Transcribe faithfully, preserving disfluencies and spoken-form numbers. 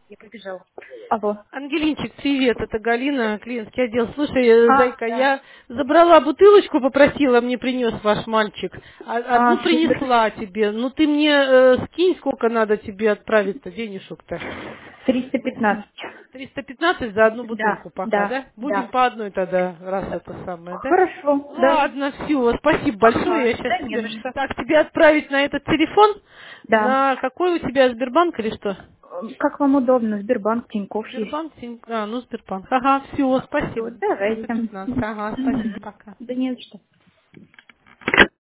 Я побежала. Алло. Ангелинчик, привет, это Галина, клиентский отдел. Слушай, э, А, зайка, да. я забрала бутылочку, попросила, мне принес ваш мальчик. А- Одну А, супер. принесла тебе. Ну ты мне э, скинь, сколько надо тебе отправить-то, денежек-то. триста пятнадцать. триста пятнадцать за одну Да, бутылку пока, да, да? Будем да. по одной тогда, раз это самое, да? Хорошо, да. Ладно, все, спасибо большое. Ага, Я сейчас да не тебе... за что. Так, тебе отправить на этот телефон? Да. На какой у тебя, Сбербанк или что? Эм, Как вам удобно, Сбербанк, Тинькофф есть. Сбербанк, Тинь- а, ну Сбербанк. Ага, все, Все, спасибо. давайте. триста пятнадцать. Ага, спасибо, Мгм. пока. Да не за что.